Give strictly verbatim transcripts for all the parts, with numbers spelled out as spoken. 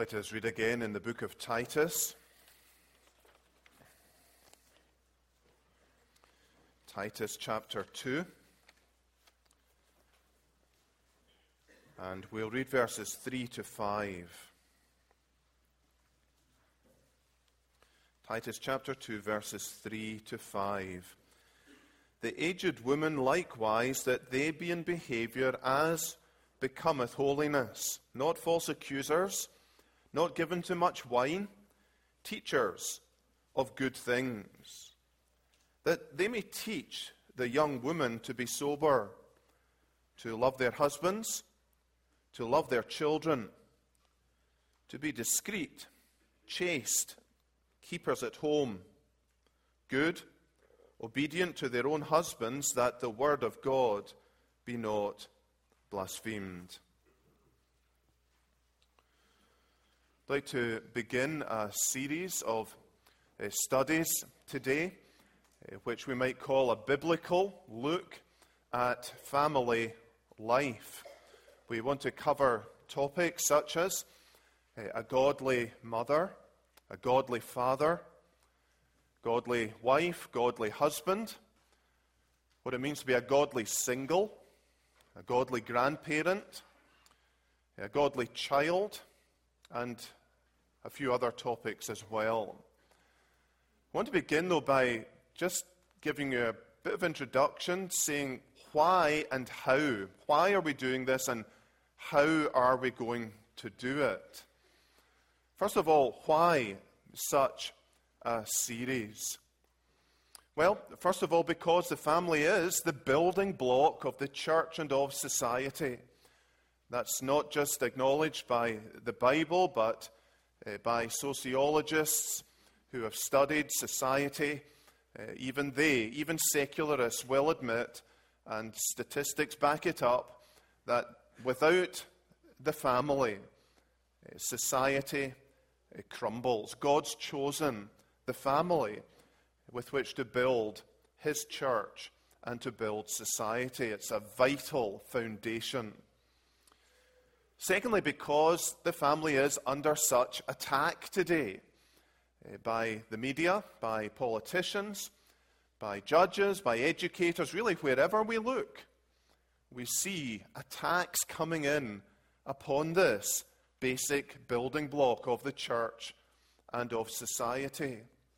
Let us read again in the book of Titus. Titus chapter two. And we'll read verses three to five. Titus chapter two, verses three to five. The aged women likewise, that they be in behavior as becometh holiness, not false accusers, not given to much wine, teachers of good things, that they may teach the young women to be sober, to love their husbands, to love their children, to be discreet, chaste, keepers at home, good, obedient to their own husbands, that the word of God be not blasphemed. I'd like to begin a series of uh, studies today, uh, which we might call a biblical look at family life. We want to cover topics such as uh, a godly mother, a godly father, godly wife, godly husband, what it means to be a godly single, a godly grandparent, a godly child, and a few other topics as well. I want to begin, though, by just giving you a bit of introduction, saying why and how. Why are we doing this, and how are we going to do it? First of all, why such a series? Well, first of all, because the family is the building block of the church and of society. That's not just acknowledged by the Bible, but uh, by sociologists who have studied society. Uh, even they, even secularists, will admit, and statistics back it up, that without the family, uh, society uh, crumbles. God's chosen the family with which to build his church and to build society. It's a vital foundation. Secondly, because the family is under such attack today uh, by the media, by politicians, by judges, by educators, really wherever we look, we see attacks coming in upon this basic building block of the church and of society.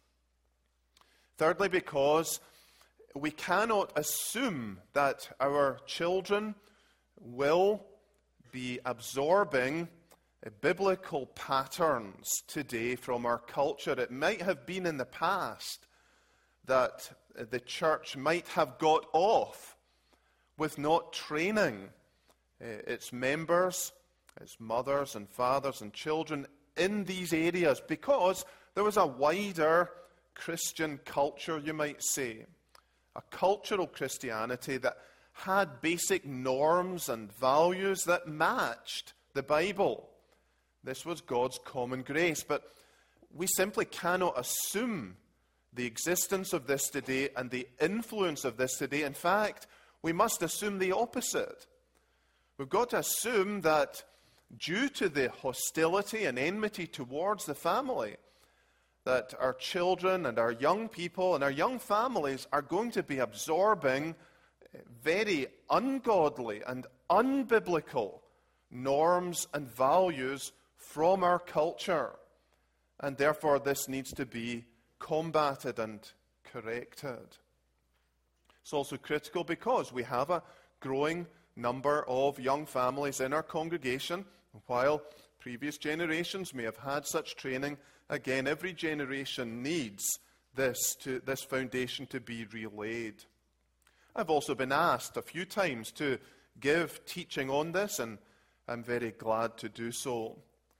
Thirdly, because we cannot assume that our children will be absorbing biblical patterns today from our culture. It might have been in the past that the church might have got off with not training its members, its mothers and fathers and children in these areas, because there was a wider Christian culture, you might say, a cultural Christianity that had basic norms and values that matched the Bible. This was God's common grace, but we simply cannot assume the existence of this today and the influence of this today. In fact, we must assume the opposite. We've got to assume that due to the hostility and enmity towards the family, that our children and our young people and our young families are going to be absorbing very ungodly and unbiblical norms and values from our culture. And therefore, this needs to be combated and corrected. It's also critical because we have a growing number of young families in our congregation. While previous generations may have had such training, again, every generation needs this to, this foundation to be relayed. I've also been asked a few times to give teaching on this, and I'm very glad to do so.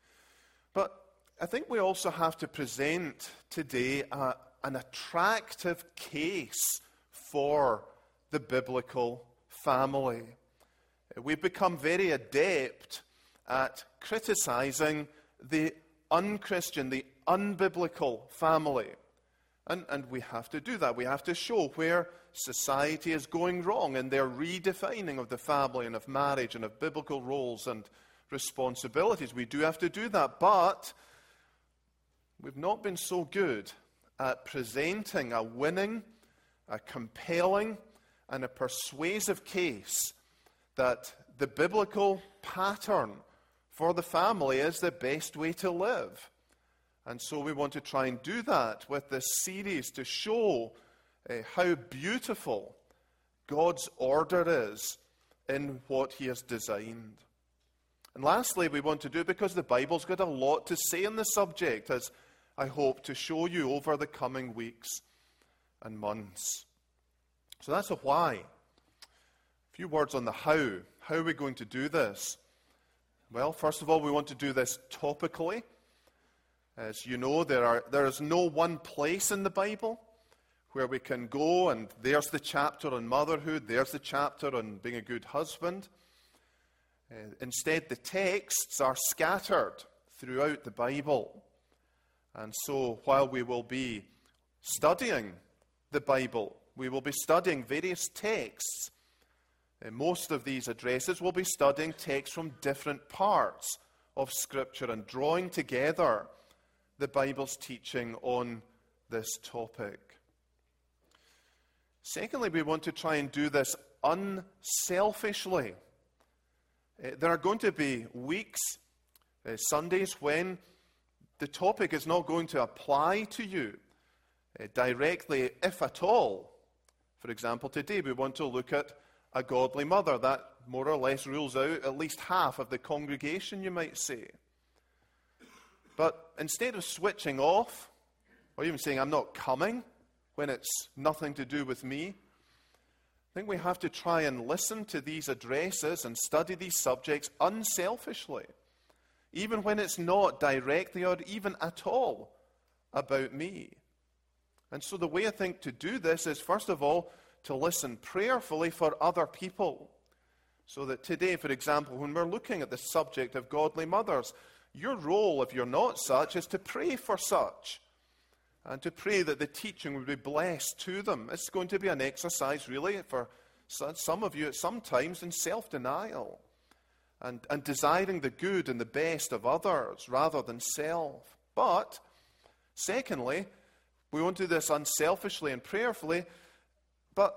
But I think we also have to present today a, an attractive case for the biblical family. We've become very adept at criticizing the unchristian, the unbiblical family. And, and we have to do that. We have to show where society is going wrong in their redefining of the family and of marriage and of biblical roles and responsibilities. We do have to do that, but we've not been so good at presenting a winning, a compelling, and a persuasive case that the biblical pattern for the family is the best way to live. And so we want to try and do that with this series to show uh, how beautiful God's order is in what he has designed. And lastly, we want to do it because the Bible's got a lot to say on the subject, as I hope to show you over the coming weeks and months. So that's a why. A few words on the how. How are we going to do this? Well, first of all, we want to do this topically. As you know, there are there is no one place in the Bible where we can go and there's the chapter on motherhood, there's the chapter on being a good husband. Uh, instead, the texts are scattered throughout the Bible. And so while we will be studying the Bible, we will be studying various texts. And most of these addresses will be studying texts from different parts of Scripture and drawing together the Bible's teaching on this topic. Secondly, we want to try and do this unselfishly. Uh, there are going to be weeks, uh, Sundays, when the topic is not going to apply to you uh, directly, if at all. For example, today we want to look at a godly mother. That more or less rules out at least half of the congregation, you might say. But instead of switching off, or even saying, I'm not coming, when it's nothing to do with me, I think we have to try and listen to these addresses and study these subjects unselfishly, even when it's not directly or even at all about me. And so the way I think to do this is, first of all, to listen prayerfully for other people. So that today, for example, when we're looking at the subject of godly mothers, your role, if you're not such, is to pray for such. And to pray that the teaching would be blessed to them. It's going to be an exercise, really, for some of you at some times in self-denial. And, and desiring the good and the best of others rather than self. But, secondly, we want to do this unselfishly and prayerfully, but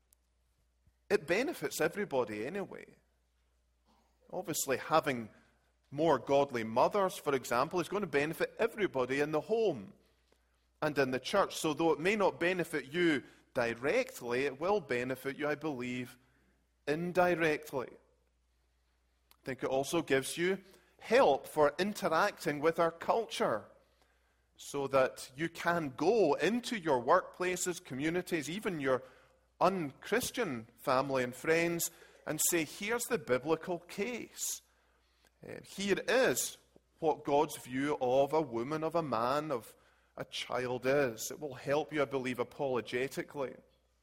it benefits everybody anyway. Obviously, having more godly mothers, for example, is going to benefit everybody in the home and in the church. So though it may not benefit you directly, it will benefit you, I believe, indirectly. I think it also gives you help for interacting with our culture so that you can go into your workplaces, communities, even your un-Christian family and friends and say, here's the biblical case. Uh, here is what God's view of a woman, of a man, of a child is. It will help you, I believe, apologetically.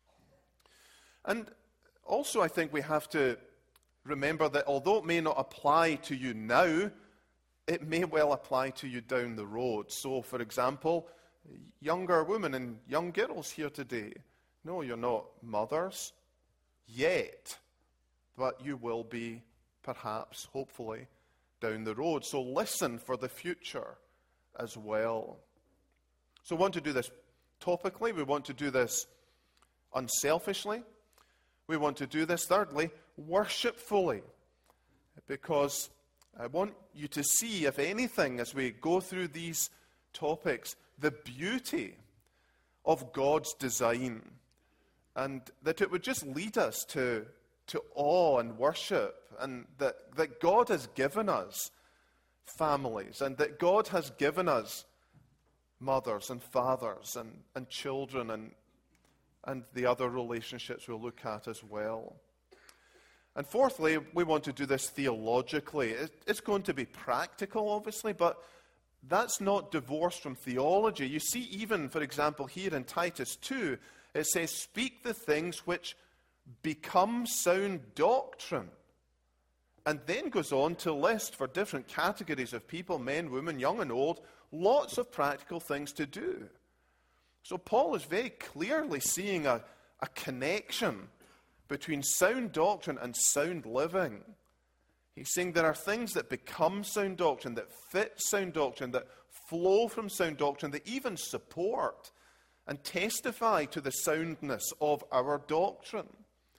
And also I think we have to remember that although it may not apply to you now, it may well apply to you down the road. So, for example, younger women and young girls here today, no, you're not mothers yet, but you will be perhaps, hopefully, down the road. So listen for the future as well. So we want to do this topically. We want to do this unselfishly. We want to do this, thirdly, worshipfully. Because I want you to see, if anything, as we go through these topics, the beauty of God's design. And that it would just lead us to, to awe and worship. And that, that God has given us families. And that God has given us mothers and fathers and, and children and, and the other relationships we'll look at as well. And fourthly, we want to do this theologically. It, it's going to be practical, obviously, but that's not divorced from theology. You see, even, for example, here in Titus two, it says, speak the things which become sound doctrine. And then goes on to list for different categories of people, men, women, young and old, lots of practical things to do. So Paul is very clearly seeing a, a connection between sound doctrine and sound living. He's saying there are things that become sound doctrine, that fit sound doctrine, that flow from sound doctrine, that even support and testify to the soundness of our doctrine.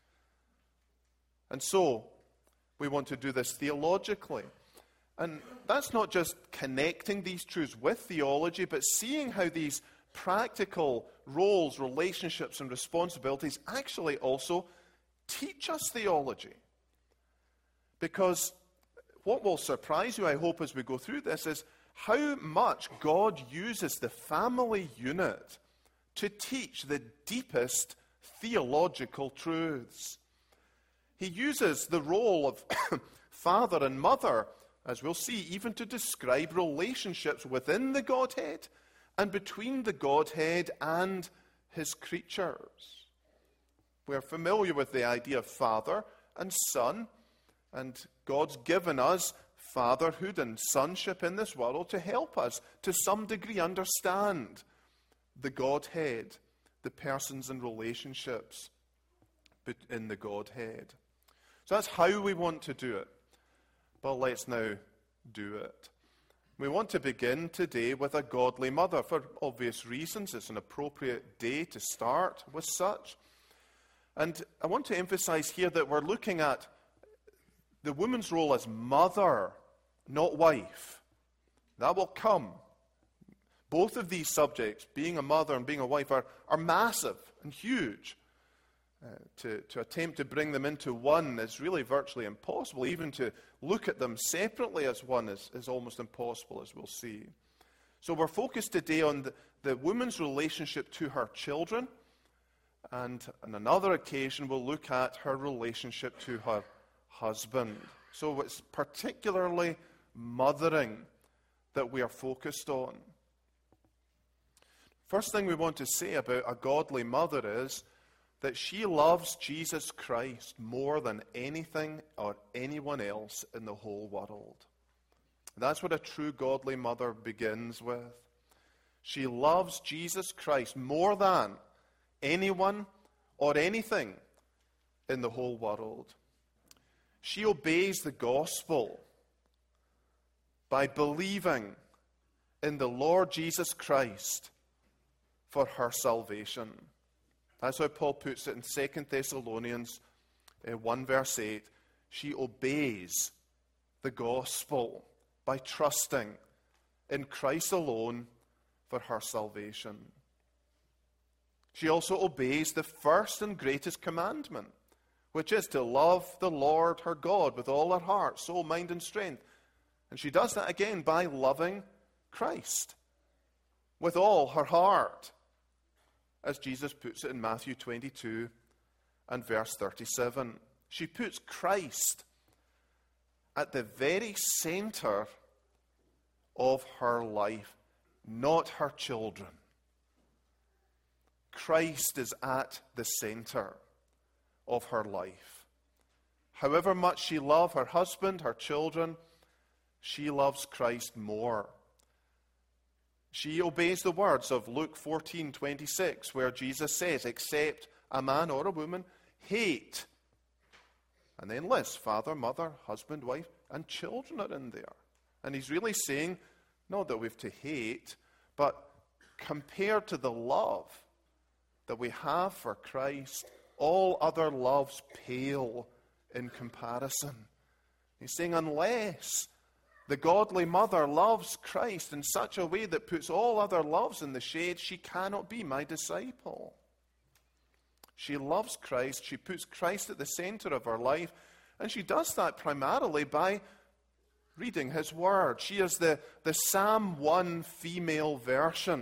And so, we want to do this theologically. And that's not just connecting these truths with theology, but seeing how these practical roles, relationships, and responsibilities actually also teach us theology. Because what will surprise you, I hope, as we go through this, is how much God uses the family unit to teach the deepest theological truths. He uses the role of father and mother, as we'll see, even to describe relationships within the Godhead and between the Godhead and his creatures. We're familiar with the idea of father and son, and God's given us fatherhood and sonship in this world to help us to some degree understand the Godhead, the persons and relationships in the Godhead. So that's how we want to do it. But let's now do it. We want to begin today with a godly mother. For obvious reasons, it's an appropriate day to start with such. And I want to emphasize here that we're looking at the woman's role as mother, not wife. That will come. Both of these subjects, being a mother and being a wife, are, are massive and huge. Uh, to, to attempt to bring them into one is really virtually impossible. Even to look at them separately as one is, is almost impossible, as we'll see. So we're focused today on the, the woman's relationship to her children, and on another occasion we'll look at her relationship to her husband. So it's particularly mothering that we are focused on. First thing we want to say about a godly mother is that she loves Jesus Christ more than anything or anyone else in the whole world. That's what a true godly mother begins with. She loves Jesus Christ more than anyone or anything in the whole world. She obeys the gospel by believing in the Lord Jesus Christ for her salvation. That's how Paul puts it in Second Thessalonians one verse eight. She obeys the gospel by trusting in Christ alone for her salvation. She also obeys the first and greatest commandment, which is to love the Lord her God with all her heart, soul, mind, and strength. And she does that again by loving Christ with all her heart, as Jesus puts it in Matthew twenty-two and verse thirty-seven. She puts Christ at the very center of her life, not her children. Christ is at the center of her life. However much she loves her husband, her children, she loves Christ more. She obeys the words of Luke fourteen twenty-six, where Jesus says, except a man or a woman hate. And then lists father, mother, husband, wife, and children are in there. And he's really saying, not that we have to hate, but compared to the love that we have for Christ, all other loves pale in comparison. He's saying, unless the godly mother loves Christ in such a way that puts all other loves in the shade, she cannot be my disciple. She loves Christ. She puts Christ at the center of her life. And she does that primarily by reading his word. She is the, the Psalm one female version.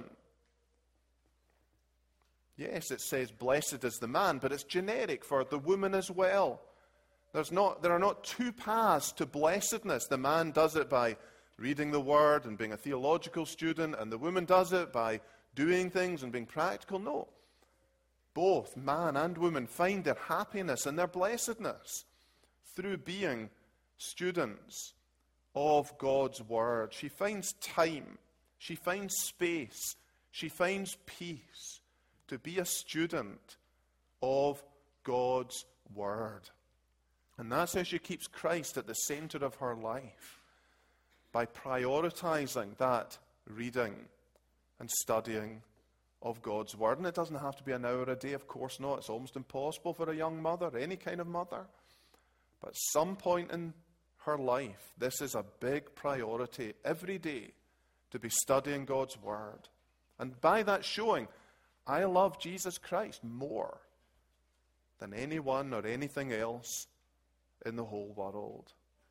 Yes, it says, blessed is the man, but it's generic for the woman as well. There's not, there are not two paths to blessedness. The man does it by reading the word and being a theological student, and the woman does it by doing things and being practical. No. Both man and woman find their happiness and their blessedness through being students of God's word. She finds time. She finds space. She finds peace to be a student of God's word. And that's how she keeps Christ at the center of her life, by prioritizing that reading and studying of God's Word. And it doesn't have to be an hour a day, of course not. It's almost impossible for a young mother, any kind of mother. But at some point in her life, this is a big priority every day, to be studying God's Word. And by that showing, I love Jesus Christ more than anyone or anything else in the whole world.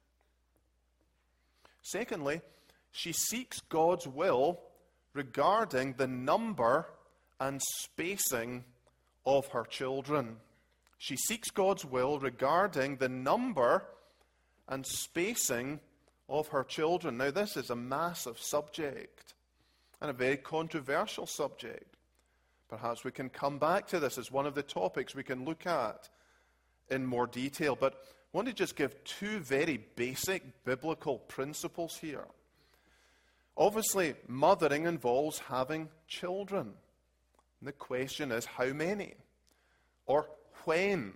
Secondly, she seeks God's will regarding the number and spacing of her children. She seeks God's will regarding the number and spacing of her children. Now, this is a massive subject and a very controversial subject. Perhaps we can come back to this as one of the topics we can look at in more detail. But I want to just give two very basic biblical principles here. Obviously, mothering involves having children. And the question is, how many? Or when?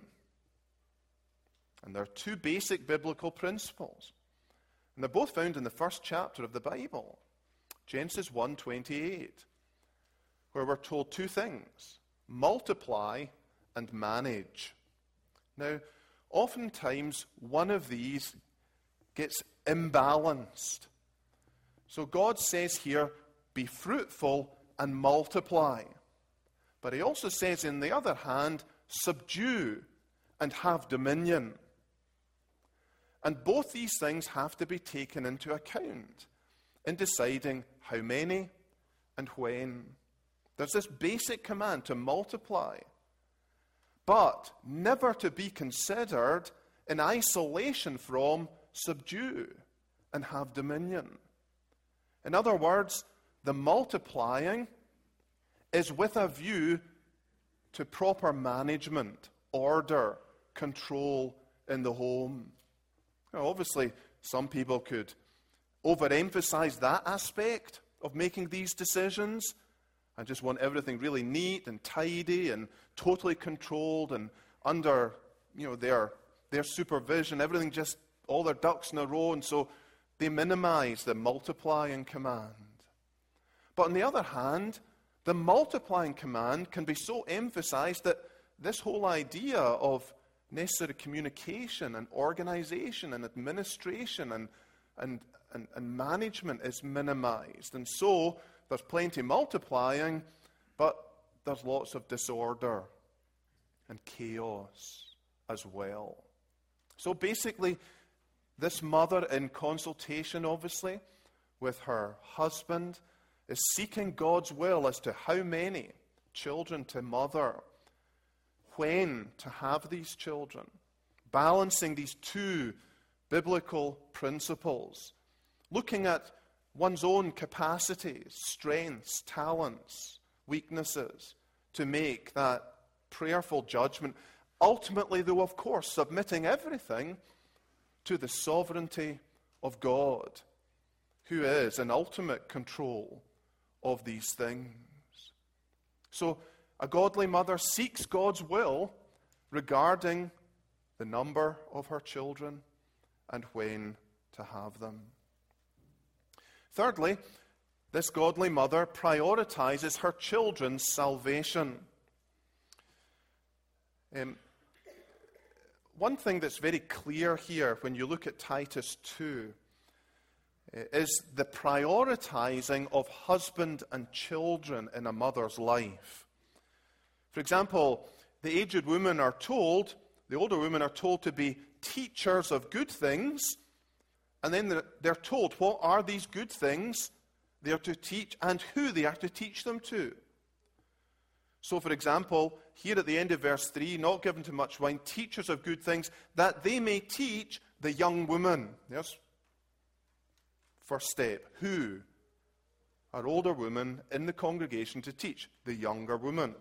And there are two basic biblical principles. And they're both found in the first chapter of the Bible, Genesis one twenty-eight, where we're told two things: multiply and manage. Now, oftentimes one of these gets imbalanced. So God says here, be fruitful and multiply. But he also says, on the other hand, subdue and have dominion. And both these things have to be taken into account in deciding how many and when. There's this basic command to multiply, but never to be considered in isolation from subdue and have dominion. In other words, the multiplying is with a view to proper management, order, control in the home. Now, obviously, some people could overemphasize that aspect of making these decisions and just want everything really neat and tidy and totally controlled and under, you know, their their supervision, everything just, all their ducks in a row, and so they minimize the multiplying command. But on the other hand, the multiplying command can be so emphasized that this whole idea of necessary communication and organization and administration and, and, and, and management is minimized. And so there's plenty multiplying, but there's lots of disorder and chaos as well. So basically, this mother, in consultation, obviously, with her husband, is seeking God's will as to how many children to mother, when to have these children, balancing these two biblical principles, looking at one's own capacities, strengths, talents, weaknesses, to make that prayerful judgment. Ultimately, though, of course, submitting everything to the sovereignty of God, who is in ultimate control of these things. So, a godly mother seeks God's will regarding the number of her children and when to have them. Thirdly, this godly mother prioritizes her children's salvation. Um, one thing that's very clear here when you look at Titus two is the prioritizing of husband and children in a mother's life. For example, the aged women are told, the older women are told to be teachers of good things, and then they're told what are these good things they are to teach and who they are to teach them to. So, for example, here at the end of verse three, not given to much wine, teachers of good things, that they may teach the young women. Yes, first step. Who are older women in the congregation to teach? The younger women.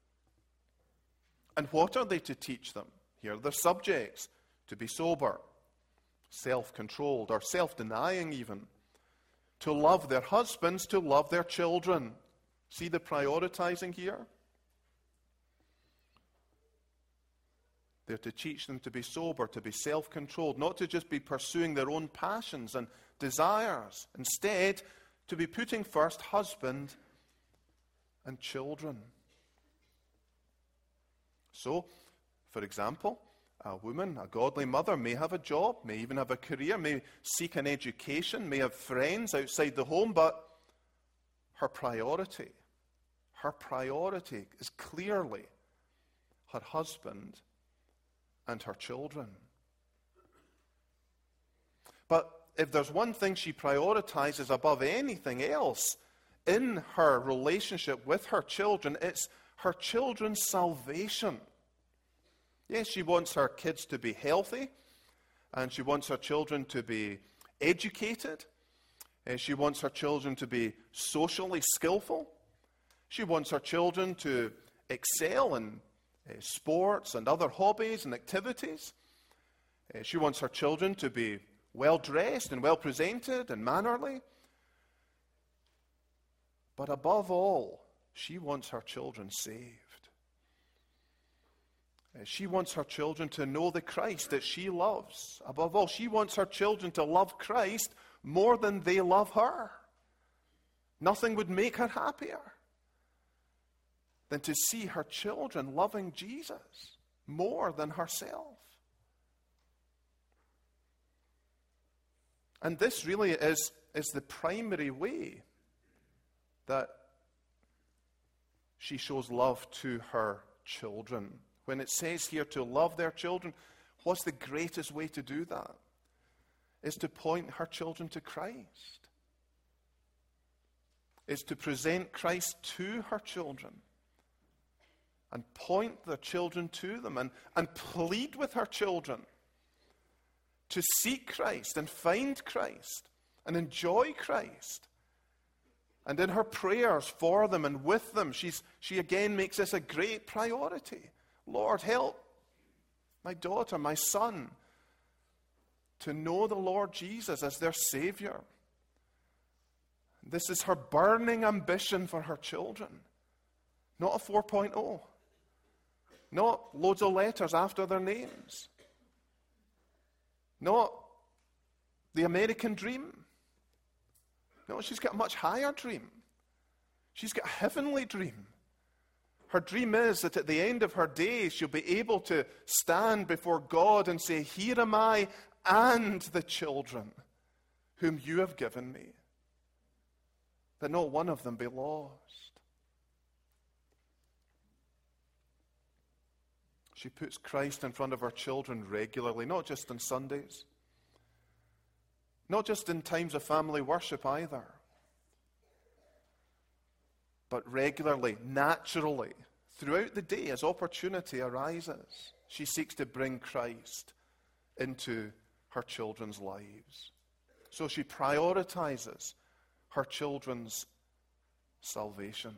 And what are they to teach them? Here are their subjects: to be sober, self-controlled, or self-denying even, to love their husbands, to love their children. See the prioritizing here? They're to teach them to be sober, to be self-controlled, not to just be pursuing their own passions and desires. Instead, to be putting first husband and children. So, for example, a woman, a godly mother, may have a job, may even have a career, may seek an education, may have friends outside the home, but her priority, her priority is clearly her husband and her children. But if there's one thing she prioritizes above anything else in her relationship with her children, it's her children's salvation. Yes, she wants her kids to be healthy, and she wants her children to be educated. Uh, she wants her children to be socially skillful. She wants her children to excel in uh, sports and other hobbies and activities. Uh, she wants her children to be well-dressed and well-presented and mannerly. But above all, she wants her children saved. Uh, she wants her children to know the Christ that she loves. Above all, she wants her children to love Christ more than they love her. Nothing would make her happier than to see her children loving Jesus more than herself. And this really is, is the primary way that she shows love to her children. When it says here to love their children, what's the greatest way to do that? Is to point her children to Christ. Is to present Christ to her children and point their children to them and, and plead with her children to seek Christ and find Christ and enjoy Christ. And in her prayers for them and with them, she's, she again makes this a great priority. Lord, help my daughter, my son, to know the Lord Jesus as their Savior. This is her burning ambition for her children. Not a four point oh. Not loads of letters after their names. Not the American dream. No, she's got a much higher dream. She's got a heavenly dream. Her dream is that at the end of her days, she'll be able to stand before God and say, "Here am I and the children whom you have given me, that not one of them be lost." She puts Christ in front of her children regularly, not just on Sundays, not just in times of family worship either, but regularly, naturally, throughout the day as opportunity arises. She seeks to bring Christ into her children's lives. So she prioritizes her children's salvation.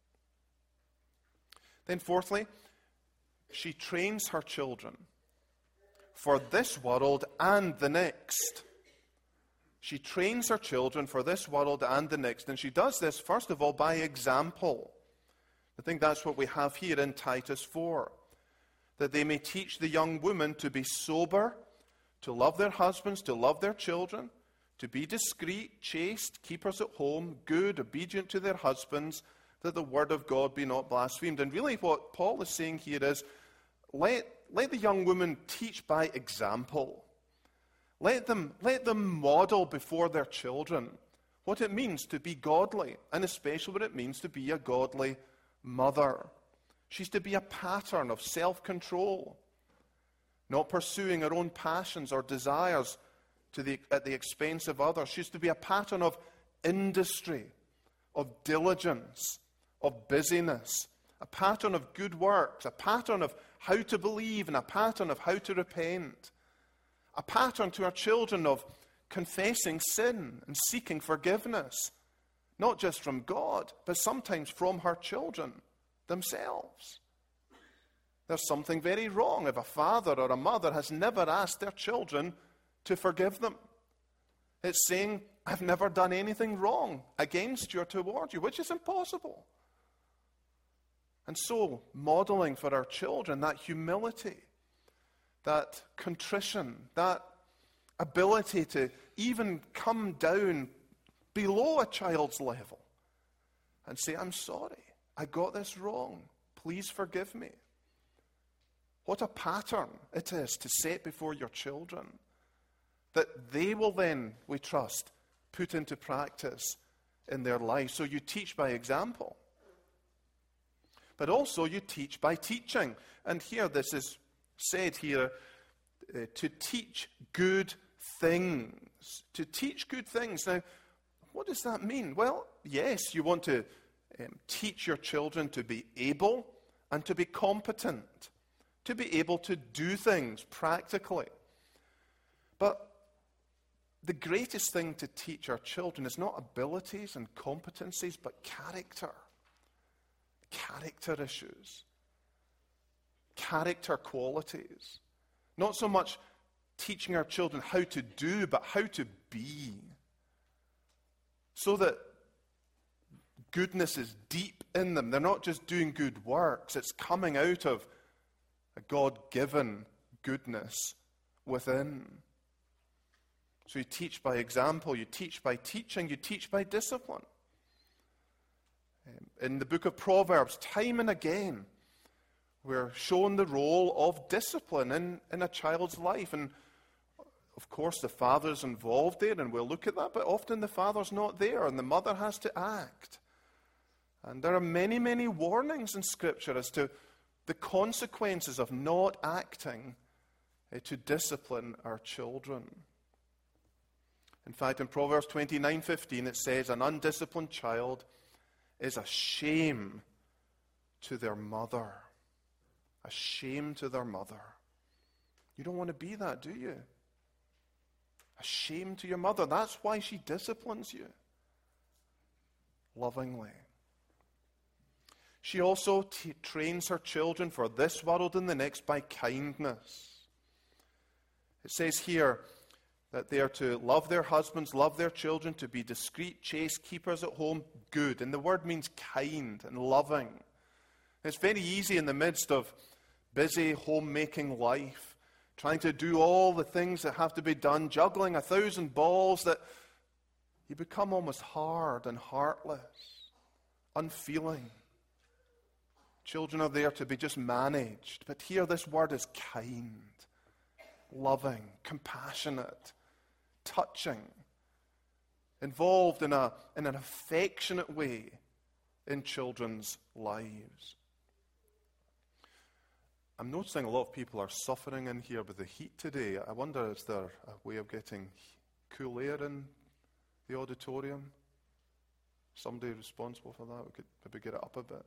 Then fourthly, she trains her children for this world and the next. She trains her children for this world and the next. And she does this, first of all, by example. I think that's what we have here in Titus four. That they may teach the young women to be sober, to love their husbands, to love their children, to be discreet, chaste, keepers at home, good, obedient to their husbands, that the word of God be not blasphemed. And really what Paul is saying here is, let, let the young women teach by example. Let them, let them model before their children what it means to be godly, and especially what it means to be a godly mother. She's to be a pattern of self-control, not pursuing her own passions or desires to the, at the expense of others. She's to be a pattern of industry, of diligence, of busyness, a pattern of good works, a pattern of how to believe, and a pattern of how to repent. A pattern to our children of confessing sin and seeking forgiveness, not just from God, but sometimes from her children themselves. There's something very wrong if a father or a mother has never asked their children to forgive them. It's saying, I've never done anything wrong against you or toward you, which is impossible. And so, modeling for our children that humility, that contrition, that ability to even come down below a child's level and say, I'm sorry, I got this wrong. Please forgive me. What a pattern it is to set before your children that they will then, we trust, put into practice in their life. So you teach by example. But also you teach by teaching. And here this is said here, uh, to teach good things. To teach good things. Now, what does that mean? Well, yes, you want to um, teach your children to be able and to be competent. To be able to do things practically. But the greatest thing to teach our children is not abilities and competencies, but character. Character issues. Character qualities. Not so much teaching our children how to do, but how to be. So that goodness is deep in them. They're not just doing good works. It's coming out of a God-given goodness within. So you teach by example, you teach by teaching, you teach by discipline. In the book of Proverbs, time and again, we're shown the role of discipline in, in a child's life. And of course, the father's involved there, and we'll look at that, but often the father's not there, and the mother has to act. And there are many, many warnings in Scripture as to the consequences of not acting uh, to discipline our children. In fact, in Proverbs twenty-nine fifteen, it says, an undisciplined child is a shame to their mother. A shame to their mother. You don't want to be that, do you? A shame to your mother. That's why she disciplines you. Lovingly. She also t- trains her children for this world and the next by kindness. It says here that they are to love their husbands, love their children, to be discreet, chaste, keepers at home, good. And the word means kind and loving. It's very easy in the midst of busy homemaking life, trying to do all the things that have to be done, juggling a thousand balls, that you become almost hard and heartless, unfeeling. Children are there to be just managed. But here this word is kind, loving, compassionate, touching, involved in, a, in an affectionate way in children's lives. I'm noticing a lot of people are suffering in here with the heat today. I wonder, is there a way of getting cool air in the auditorium? Somebody responsible for that? We could maybe get it up a bit.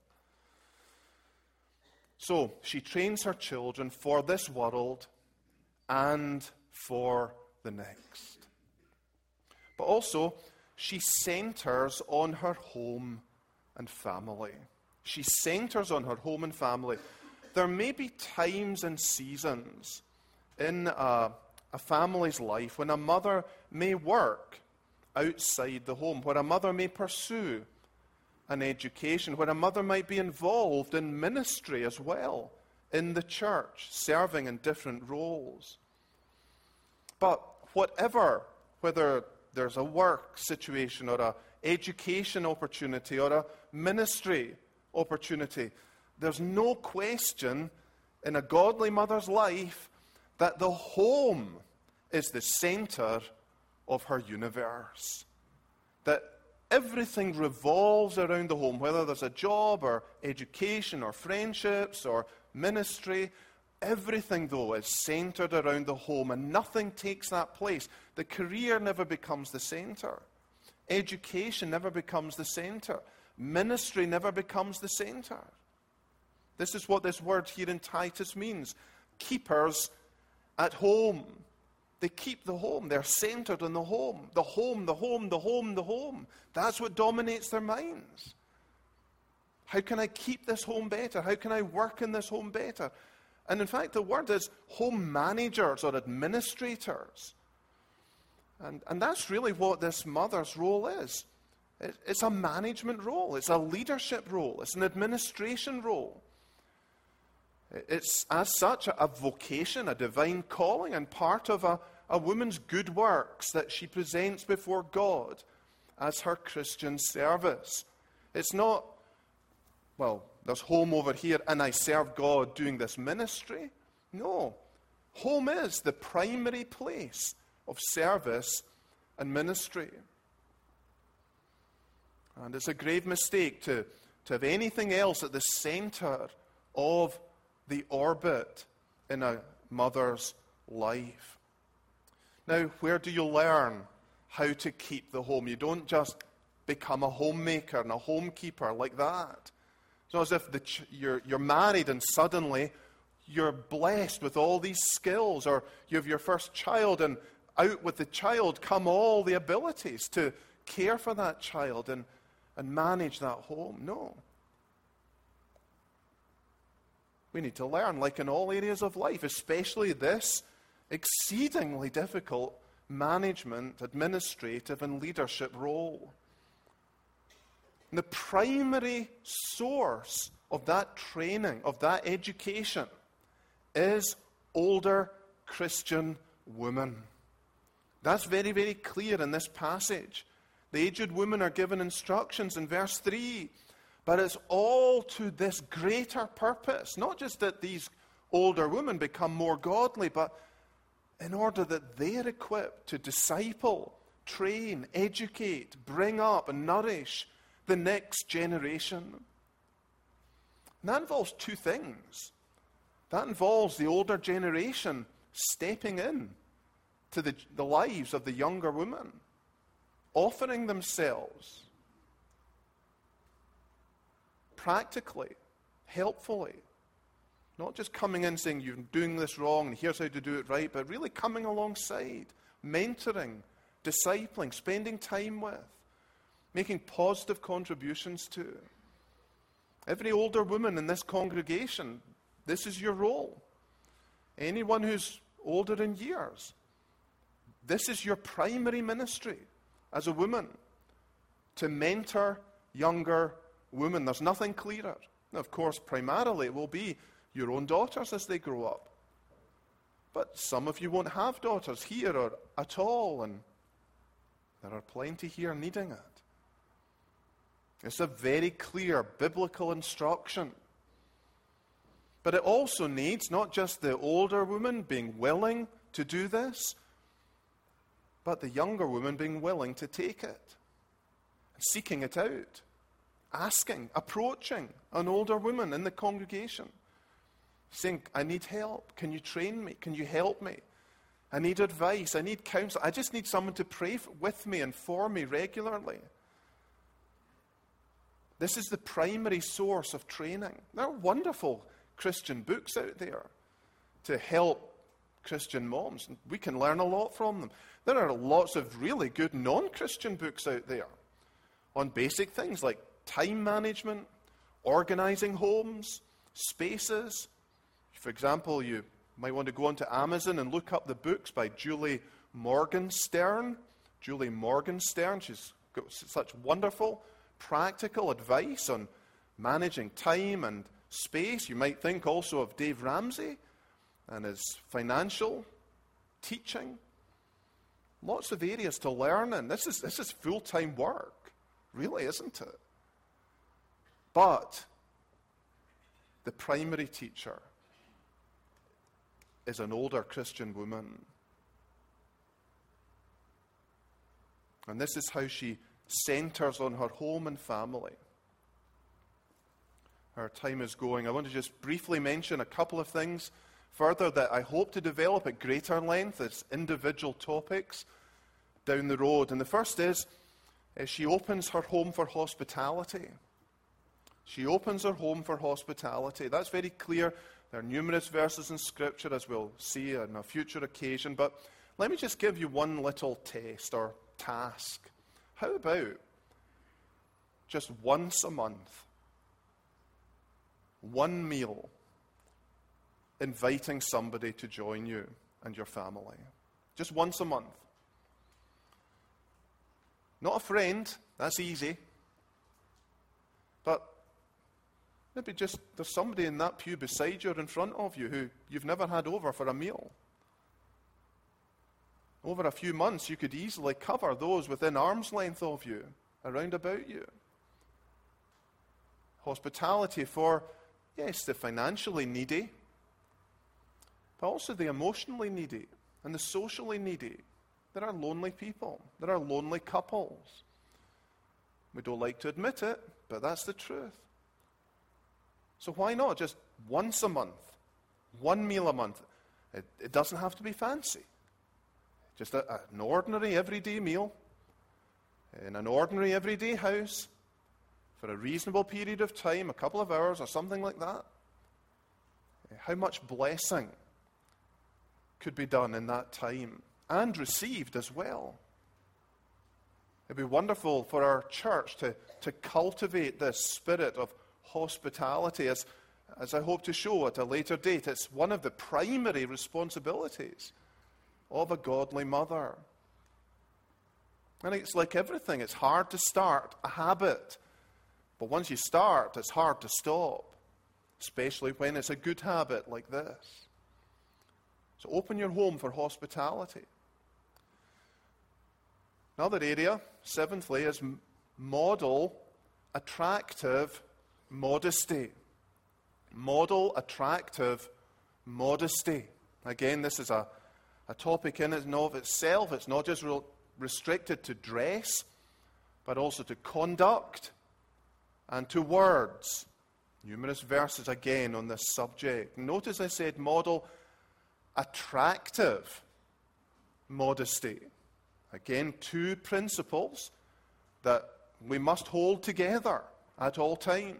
So, she trains her children for this world and for the next. But also, she centers on her home and family. She centers on her home and family. There may be times and seasons in a, a family's life when a mother may work outside the home, where a mother may pursue an education, where a mother might be involved in ministry as well, in the church, serving in different roles. But whatever, whether there's a work situation or an education opportunity or a ministry opportunity, there's no question in a godly mother's life that the home is the center of her universe. That everything revolves around the home, whether there's a job or education or friendships or ministry. Everything, though, is centered around the home, and nothing takes that place. The career never becomes the center. Education never becomes the center. Ministry never becomes the center. This is what this word here in Titus means. Keepers at home. They keep the home. They're centered on the home. The home, the home, the home, the home. That's what dominates their minds. How can I keep this home better? How can I work in this home better? And in fact, the word is home managers or administrators. And, and that's really what this mother's role is. It, it's a management role. It's a leadership role. It's an administration role. It's as such a vocation, a divine calling, and part of a, a woman's good works that she presents before God as her Christian service. It's not, well, there's home over here and I serve God doing this ministry. No. Home is the primary place of service and ministry. And it's a grave mistake to, to have anything else at the center of the orbit in a mother's life. Now, where do you learn how to keep the home? You don't just become a homemaker and a homekeeper like that. It's not as if the ch- you're, you're married and suddenly you're blessed with all these skills, or you have your first child and out with the child come all the abilities to care for that child and, and manage that home. No. We need to learn, like in all areas of life, especially this exceedingly difficult management, administrative, and leadership role. And the primary source of that training, of that education, is older Christian women. That's very, very clear in this passage. The aged women are given instructions in verse three. But it's all to this greater purpose. Not just that these older women become more godly, but in order that they are equipped to disciple, train, educate, bring up, and nourish the next generation. And that involves two things. That involves the older generation stepping in to the, the lives of the younger women, offering themselves practically, helpfully, not just coming in saying you're doing this wrong and here's how to do it right, but really coming alongside, mentoring, discipling, spending time with, making positive contributions to. Every older woman in this congregation, this is your role. Anyone who's older in years, this is your primary ministry as a woman, to mentor younger women. There's nothing clearer. Now, of course, primarily it will be your own daughters as they grow up. But some of you won't have daughters here or at all, and there are plenty here needing it. It's a very clear biblical instruction. But it also needs not just the older woman being willing to do this, but the younger woman being willing to take it, seeking it out, asking, approaching an older woman in the congregation, saying, I need help. Can you train me? Can you help me? I need advice. I need counsel. I just need someone to pray with me and for me regularly. This is the primary source of training. There are wonderful Christian books out there to help Christian moms. We can learn a lot from them. There are lots of really good non-Christian books out there on basic things like time management, organizing homes, spaces. For example, you might want to go onto Amazon and look up the books by Julie Morgenstern. Julie Morgenstern, she's got such wonderful, practical advice on managing time and space. You might think also of Dave Ramsey and his financial teaching. Lots of areas to learn in. This is, this is full-time work, really, isn't it? But the primary teacher is an older Christian woman. And this is how she centers on her home and family. Our time is going. I want to just briefly mention a couple of things further that I hope to develop at greater length as individual topics down the road. And the first is, is she opens her home for hospitality. She opens her home for hospitality. That's very clear. There are numerous verses in Scripture, as we'll see on a future occasion. But let me just give you one little test or task. How about just once a month, one meal, inviting somebody to join you and your family? Just once a month. Not a friend, that's easy. But Maybe just there's somebody in that pew beside you or in front of you who you've never had over for a meal. Over a few months, you could easily cover those within arm's length of you, around about you. Hospitality for, yes, the financially needy, but also the emotionally needy and the socially needy. There are lonely people. There are lonely couples. We don't like to admit it, but that's the truth. So why not just once a month, one meal a month? It, it doesn't have to be fancy. Just a, an ordinary everyday meal in an ordinary everyday house for a reasonable period of time, a couple of hours or something like that. How much blessing could be done in that time and received as well. It'd be wonderful for our church to, to cultivate this spirit of hospitality, as, as I hope to show at a later date. It's one of the primary responsibilities of a godly mother. And it's like everything, it's hard to start a habit. But once you start, it's hard to stop, especially when it's a good habit like this. So open your home for hospitality. Another area, seventhly, is model attractive modesty. Model attractive modesty. Again, this is a, a topic in and of itself. It's not just real restricted to dress, but also to conduct and to words. Numerous verses again on this subject. Notice I said model attractive modesty. Again, two principles that we must hold together at all times.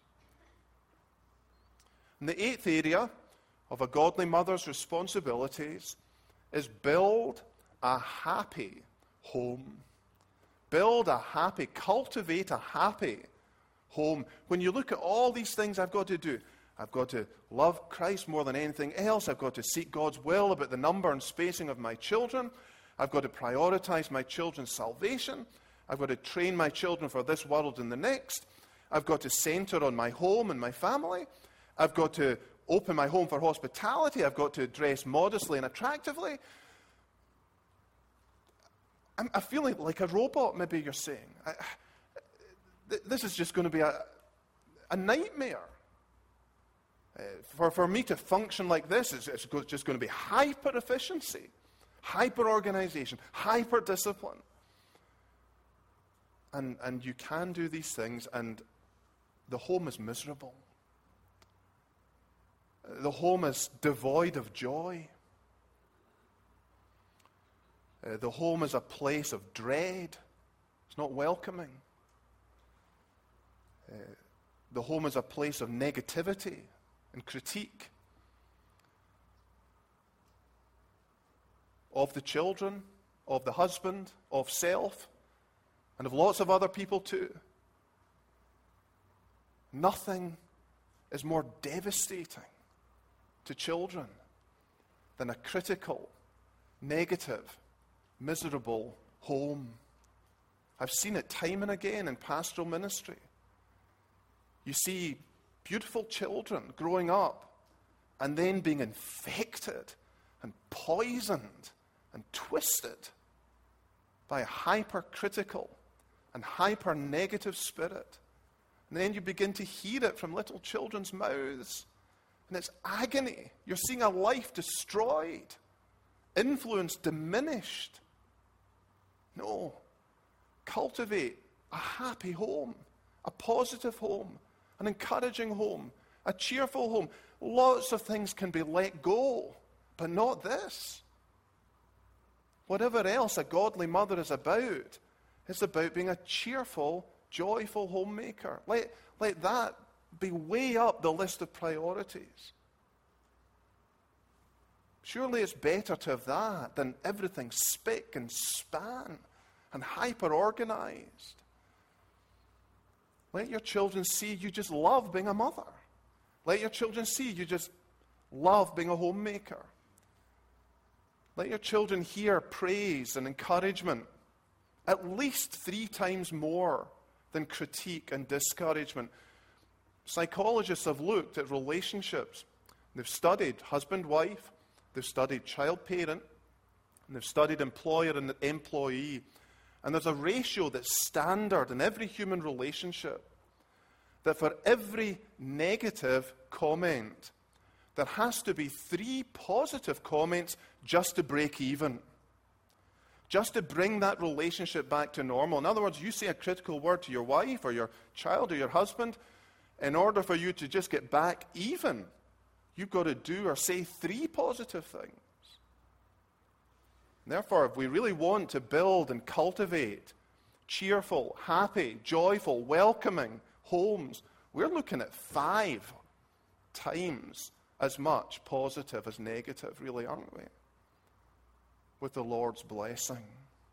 And the eighth area of a godly mother's responsibilities is build a happy home. Build a happy, cultivate a happy home. When you look at all these things I've got to do, I've got to love Christ more than anything else. I've got to seek God's will about the number and spacing of my children. I've got to prioritize my children's salvation. I've got to train my children for this world and the next. I've got to center on my home and my family. I've got to open my home for hospitality. I've got to dress modestly and attractively. I'm, I feel like, like a robot, maybe you're saying. I, th- this is just going to be a, a nightmare. Uh, for, for me to function like this, it's, it's just going to be hyper-efficiency, hyper-organization, hyper-discipline. And, and you can do these things, and the home is miserable. The home is devoid of joy. Uh, the home is a place of dread. It's not welcoming. Uh, the home is a place of negativity and critique of the children, of the husband, of self, and of lots of other people too. Nothing is more devastating to children than a critical, negative, miserable home. I've seen it time and again in pastoral ministry. You see beautiful children growing up and then being infected and poisoned and twisted by a hypercritical and hyper-negative spirit. And then you begin to hear it from little children's mouths. And it's agony. You're seeing a life destroyed, influence diminished. No. Cultivate a happy home, a positive home, an encouraging home, a cheerful home. Lots of things can be let go, but not this. Whatever else a godly mother is about, it's about being a cheerful, joyful homemaker. Let, let that be way up the list of priorities. Surely it's better to have that than everything spick and span and hyper-organized. Let your children see you just love being a mother. Let your children see you just love being a homemaker. Let your children hear praise and encouragement at least three times more than critique and discouragement. Psychologists have looked at relationships. They've studied husband-wife, they've studied child-parent, and they've studied employer and employee. And there's a ratio that's standard in every human relationship, that for every negative comment, there has to be three positive comments just to break even. Just to bring that relationship back to normal. In other words, you say a critical word to your wife or your child or your husband, in order for you to just get back even, you've got to do or say three positive things. Therefore, if we really want to build and cultivate cheerful, happy, joyful, welcoming homes, we're looking at five times as much positive as negative, really, aren't we? With the Lord's blessing.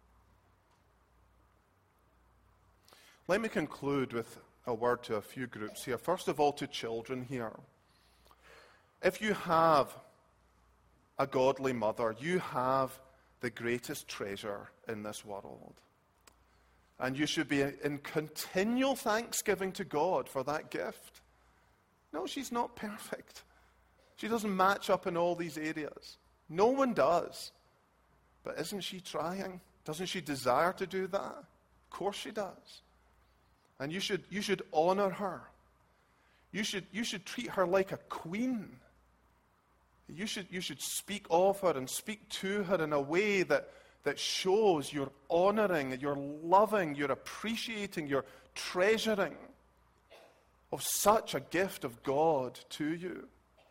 Let me conclude with a word to a few groups here. First of all, to children here. If you have a godly mother, you have the greatest treasure in this world. And you should be in continual thanksgiving to God for that gift. No, she's not perfect. She doesn't match up in all these areas. No one does. But isn't she trying? Doesn't she desire to do that? Of course she does. And you should, you should honor her. You should, you should treat her like a queen. You should, you should speak of her and speak to her in a way that, that shows you're honoring, you're loving, you're appreciating, you're treasuring of such a gift of God to you.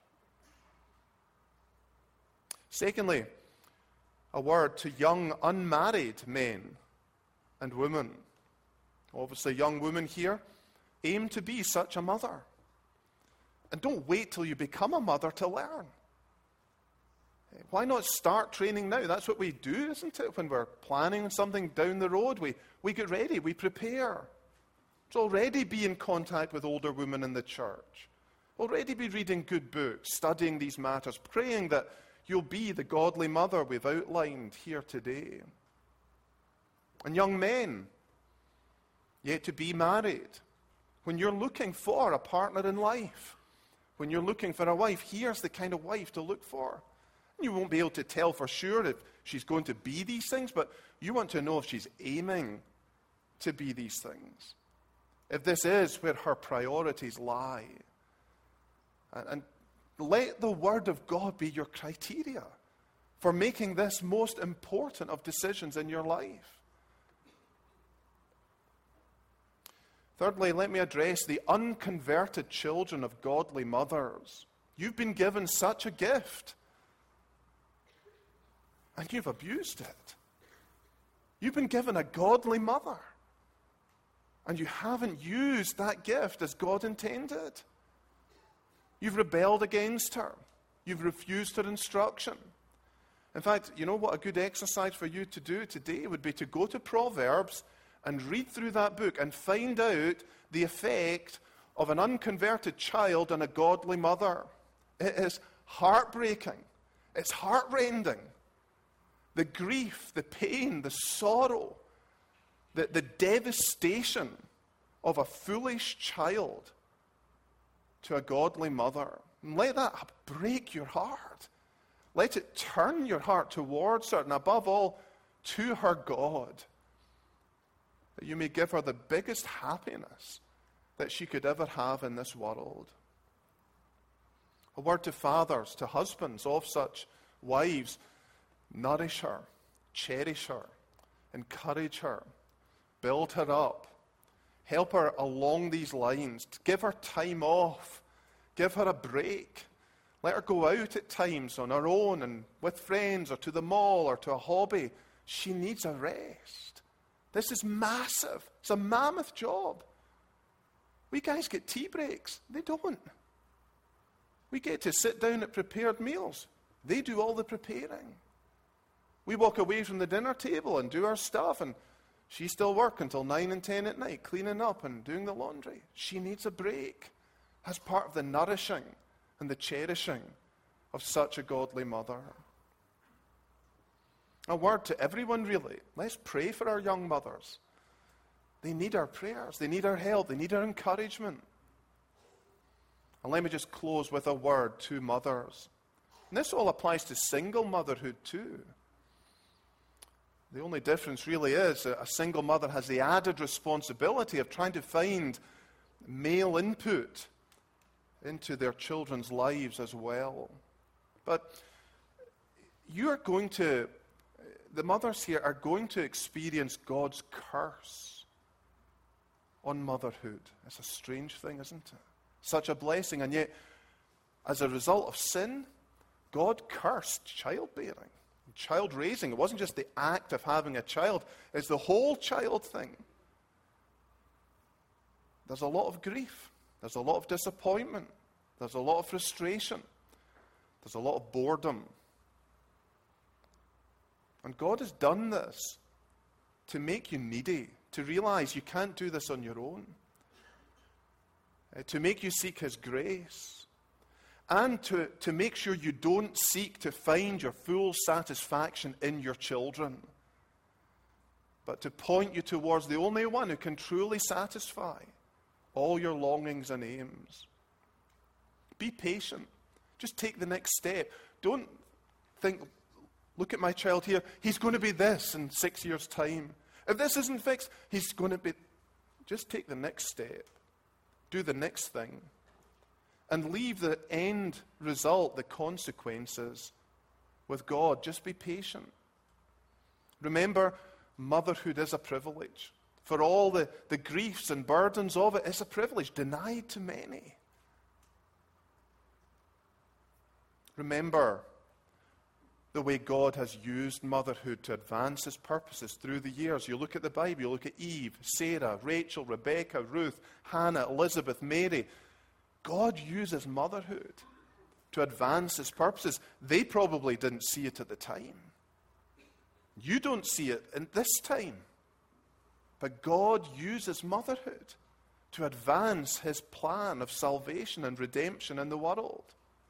Secondly, a word to young unmarried men and women. Obviously, young women here, aim to be such a mother. And don't wait till you become a mother to learn. Why not start training now? That's what we do, isn't it? When we're planning something down the road, we, we get ready, we prepare. To already be in contact with older women in the church. Already be reading good books, studying these matters, praying that you'll be the godly mother we've outlined here today. And young men, yet to be married, when you're looking for a partner in life, when you're looking for a wife, here's the kind of wife to look for. You won't be able to tell for sure if she's going to be these things, but you want to know if she's aiming to be these things. If this is where her priorities lie. And, and let the Word of God be your criteria for making this most important of decisions in your life. Thirdly, let me address the unconverted children of godly mothers. You've been given such a gift. And you've abused it. You've been given a godly mother. And you haven't used that gift as God intended. You've rebelled against her. You've refused her instruction. In fact, you know what a good exercise for you to do today would be to go to Proverbs and read through that book and find out the effect of an unconverted child on a godly mother. It is heartbreaking. It's heartrending. The grief, the pain, the sorrow, the, the devastation of a foolish child to a godly mother. And let that break your heart. Let it turn your heart towards her, and above all, to her God. That you may give her the biggest happiness that she could ever have in this world. A word to fathers, to husbands of such wives. Nourish her, cherish her, encourage her, build her up, help her along these lines, give her time off, give her a break, let her go out at times on her own and with friends or to the mall or to a hobby. She needs a rest. This is massive. It's a mammoth job. We guys get tea breaks. They don't. We get to sit down at prepared meals. They do all the preparing. We walk away from the dinner table and do our stuff, and she still work until nine and ten at night, cleaning up and doing the laundry. She needs a break. That's part of the nourishing and the cherishing of such a godly mother. A word to everyone, really. Let's pray for our young mothers. They need our prayers. They need our help. They need our encouragement. And let me just close with a word to mothers. And this all applies to single motherhood too. The only difference really is that a single mother has the added responsibility of trying to find male input into their children's lives as well. But you are going to, the mothers here are going to experience God's curse on motherhood. It's a strange thing, isn't it? Such a blessing, and yet, as a result of sin, God cursed childbearing, child raising. It wasn't just the act of having a child, it's the whole child thing. There's a lot of grief. There's a lot of disappointment. There's a lot of frustration. There's a lot of boredom. And God has done this to make you needy, to realize you can't do this on your own, uh, to make you seek His grace, and to, to make sure you don't seek to find your full satisfaction in your children, but to point you towards the only one who can truly satisfy all your longings and aims. Be patient. Just take the next step. Don't think, look at my child here, he's going to be this in six years' time. If this isn't fixed, he's going to be... Just take the next step. Do the next thing. And leave the end result, the consequences, with God. Just be patient. Remember, motherhood is a privilege. For all the, the griefs and burdens of it, it's a privilege denied to many. Remember the way God has used motherhood to advance His purposes through the years. You look at the Bible, you look at Eve, Sarah, Rachel, Rebecca, Ruth, Hannah, Elizabeth, Mary. God uses motherhood to advance His purposes. They probably didn't see it at the time. You don't see it in this time. But God uses motherhood to advance His plan of salvation and redemption in the world.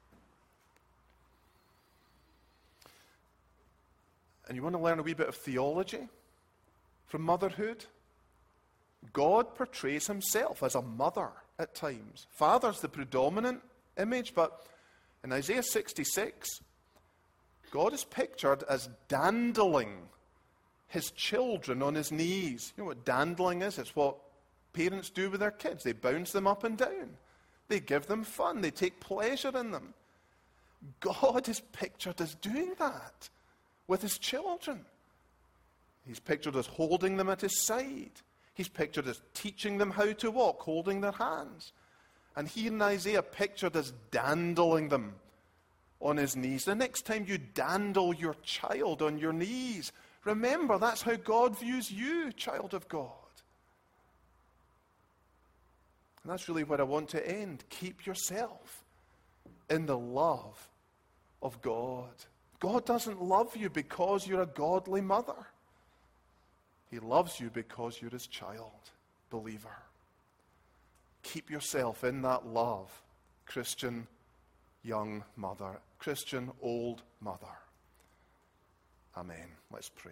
And you want to learn a wee bit of theology from motherhood? God portrays Himself as a mother at times. Father's the predominant image, but in Isaiah sixty-six, God is pictured as dandling His children on His knees. You know what dandling is? It's what parents do with their kids. They bounce them up and down. They give them fun. They take pleasure in them. God is pictured as doing that with His children. He's pictured as holding them at His side. He's pictured as teaching them how to walk, holding their hands. And here in Isaiah, pictured as dandling them on His knees. The next time you dandle your child on your knees, remember that's how God views you, child of God. And that's really where I want to end. Keep yourself in the love of God. God doesn't love you because you're a godly mother. He loves you because you're His child, believer. Keep yourself in that love, Christian young mother, Christian old mother. Amen. Let's pray.